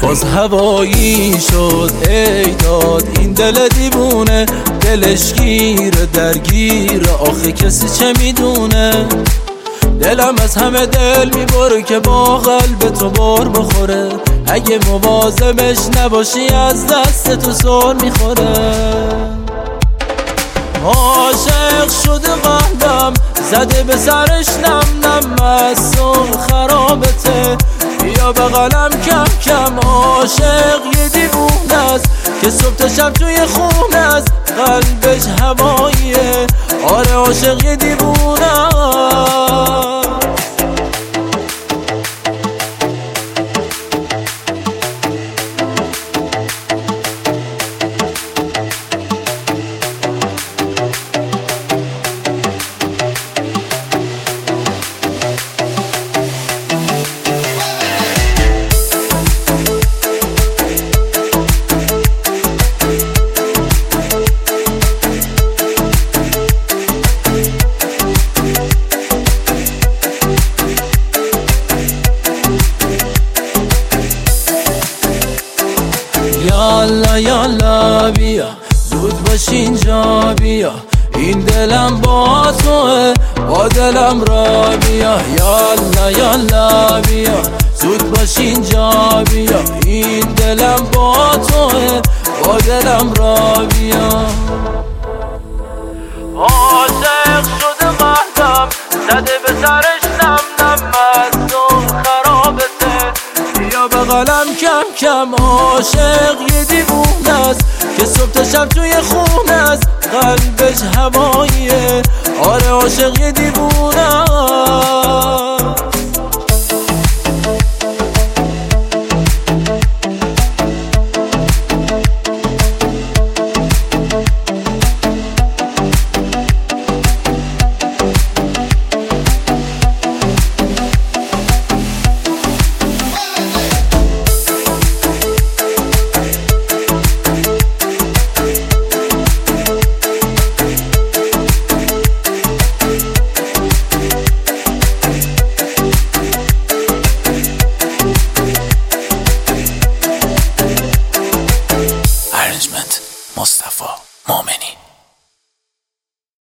باز هوایی شد ای داد این دل دیوونه، دلش گیر درگیر آخه کسی چه میدونه. دلم از همه دل میبره که با قلب تو بار بخوره، اگه مواظبش نباشی از دست تو سر میخوره. عاشق شده قلبم زده به سرش نم نم، از خرابته بیا بغلم کم کم. عاشق یه دیوونه است که صبح تا شب توی خونه است، قلبش هواییه. آره عاشق یه دیوونه است. یالا یالا بیا زود باش اینجا بیا، این دلم با توه با دلم را بیا. یالا یالا بیا زود باش اینجا بیا، این دلم با توه با دلم را بیا. عاشق شده قلبم زده به سرش نم نم، از اون خرابته بیا بغلم کم کم. عاشق یه دیوونه است که صبح تا شب توی خونه است، قلبش هواییه. آره عاشق یه